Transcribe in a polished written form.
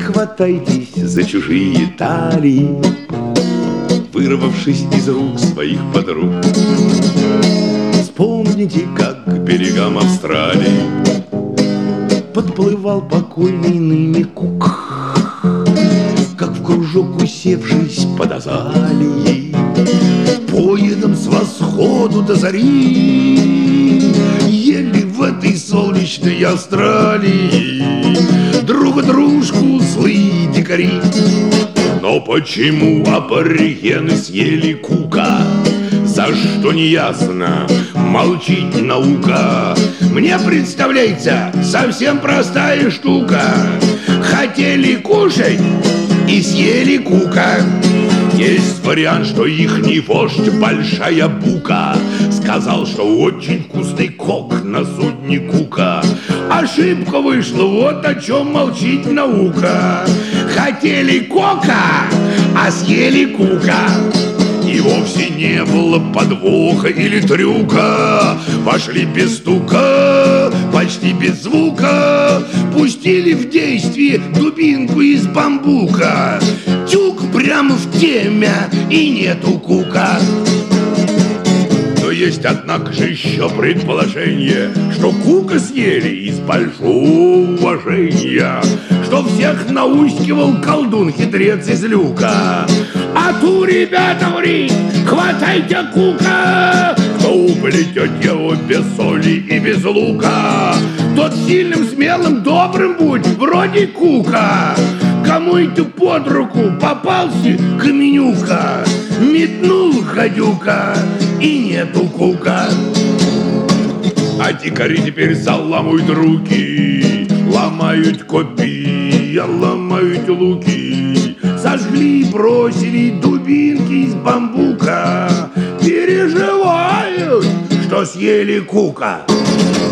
хватайтесь за чужие талии, вырвавшись из рук своих подруг. Вспомните, как к берегам Австралии подплывал покойный ныне Кук, как в кружок усевшись под азалией, поедом с восходу до зари ели в этой солнечной Австралии друг дружку злые дикари. Но почему аборигены съели Кука? За что не ясно, молчит наука. Мне представляется совсем простая штука. Хотели кушать и съели Кука. Есть вариант, что ихний вождь Большая Бука сказал, что очень вкусный кок на судне Кука. Ошибка вышла, вот о чем молчит наука. Хотели кока, а съели Кука. И вовсе не было подвоха или трюка. Вошли без стука, почти без звука, пустили в действие дубинку из бамбука. Тюк прямо в теме, и нету Кука. Но есть, однако же, еще предположение, что Кука съели из большого уважения, что всех наускивал колдун-хитрец из люка. А ту, ребята, ври, хватайте Кука! Кто уплетет его без соли и без лука, тот сильным, смелым, добрым будь, вроде Кука. Кому это под руку попался Каменюка, метнул гадюка, и нету Кука. А дикари теперь заламывают руки, ломают копья, ломают луки, сожгли и бросили дубинки из бамбука. Переживают, что съели Кука.